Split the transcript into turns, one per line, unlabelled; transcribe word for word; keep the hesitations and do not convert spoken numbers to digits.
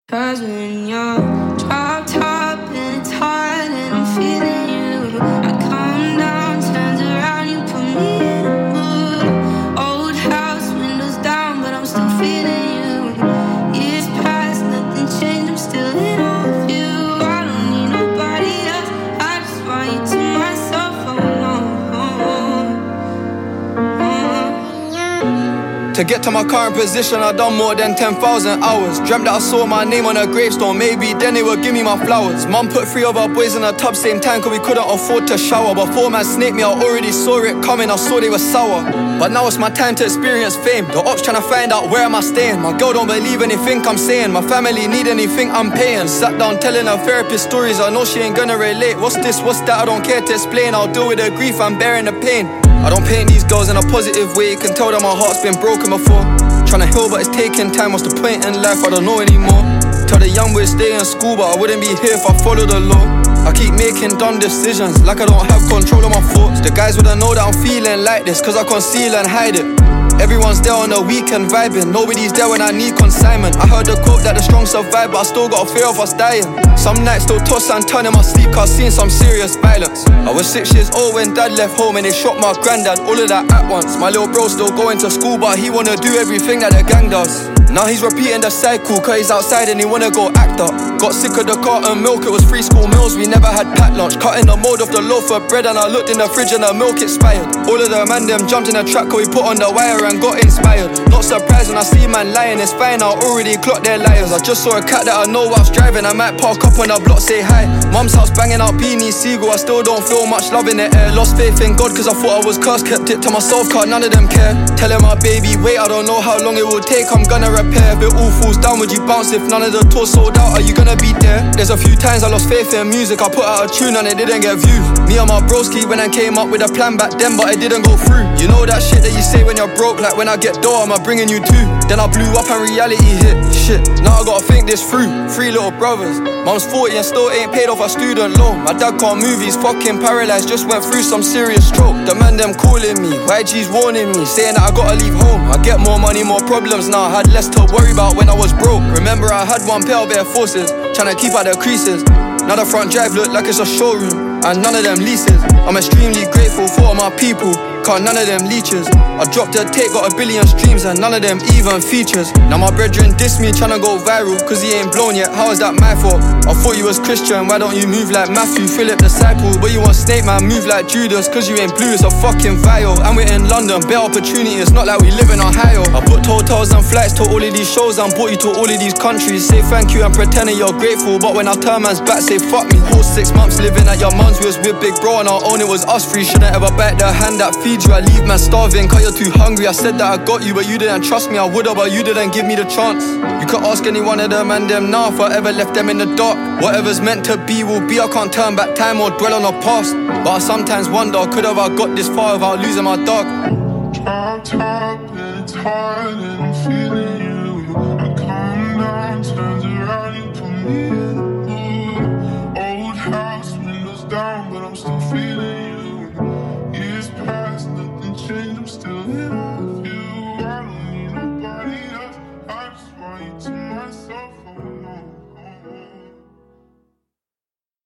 Cause when you're dropped up and it's hard and I'm feeling you, I come down, turns around, you put me in a mood. Old house, windows down, but I'm still feeling you. Years past, nothing changed, I'm still in awe of you. I don't need nobody else, I just want you to myself.
To get to my current position, I've done more than ten thousand hours. Dreamt that I saw my name on a gravestone, maybe then they would give me my flowers. Mum put three of our boys in a tub same time, cause we couldn't afford to shower. Before man snaked me, I already saw it coming, I saw they were sour. But now it's my time to experience fame. The ops tryna find out where am I staying. My girl don't believe anything I'm saying. My family need anything I'm paying. Sat down telling her therapist stories, I know she ain't gonna relate. What's this, what's that, I don't care to explain. I'll deal with the grief, I'm bearing the pain. I don't paint these girls in a positive way. You can tell that my heart's been broken before. Tryna heal but it's taking time. What's the point in life? I don't know anymore. Tell the young boys stay in school, but I wouldn't be here if I follow the law. I keep making dumb decisions like I don't have control of my thoughts. The guys wouldn't know that I'm feeling like this, cause I conceal and hide it. Everyone's there on the weekend vibing, nobody's there when I need consignment. I heard the quote that the strong survive, but I still got a fear of us dying. Some nights still toss and turn in my sleep, cause I've seen some serious violence. I was six years old when dad left home and they shot my granddad, all of that at once. My little bro still going to school, but he wanna do everything that the gang does. Now he's repeating the cycle, cause he's outside and he wanna go act up. Got sick of the carton milk, it was free school meals, we never had packed lunch. Cutting the mold of the loaf of bread and I looked in the fridge and the milk expired. All of the man them jumped in the track, cause we put on the wire and got inspired. Not surprised when I see man lying, it's fine, I already clocked their liars. I just saw a cat that I know whilst driving, I might park up on the block, say hi. Mum's house banging out Beanie Siegel, I still don't feel much love in the air. Lost faith in God cause I thought I was cursed, kept it to myself cause none of them care. Telling my baby wait, I don't know how long it will take, I'm gonna repair. If it all falls down, would you bounce? If none of the tours sold out, are you gonna be there? There's a few times I lost faith in music, I put out a tune and it didn't get views. Me and my broski when I came up with a plan back then, but it didn't go through. You know that shit that you say when you're broke, like when I get dough, am I bringing you two? Then I blew up and reality hit, shit, now I gotta think this through. Three little brothers, mum's forty and still ain't paid off a student loan. My dad can't move, he's fucking paralysed, just went through some serious stroke. The man them calling me, Y G's warning me, saying that I gotta leave home. I get more money, more problems now, I had less to worry about when I was broke. Remember I had one pair of Air Forces, tryna keep out the creases. Now the front drive look like it's a showroom, and none of them leases. I'm extremely grateful for my people, cause none of them leeches. I dropped a tape, got a billion streams, and none of them even features. Now my brethren diss me, tryna go viral, cause he ain't blown yet, how is that my fault? I thought you was Christian, why don't you move like Matthew, Philip disciple? But you want Snake man, move like Judas, cause you ain't blue, it's a fucking vial. And we're in London, better opportunity, it's not like we live in Ohio. I booked hotels and flights to all of these shows, and brought you to all of these countries. Say thank you and pretending you're grateful, but when I turn man's back, say fuck me. Whole six months living at your mum's, we was with big bro on our own, it was us three. Shouldn't ever bite the hand that feeds you, I leave man starving, cause you're too hungry. I said that I got you, but you didn't trust me. I would've, but you didn't give me the chance. You could ask any one of them and them now if I ever left them in the dark. Whatever's meant to be will be, I can't turn back time or dwell on the past. But I sometimes wonder, could have I got this far without losing my dog?
Dropped up, it's hard and I'm feeling you. I come down, turns around, you put me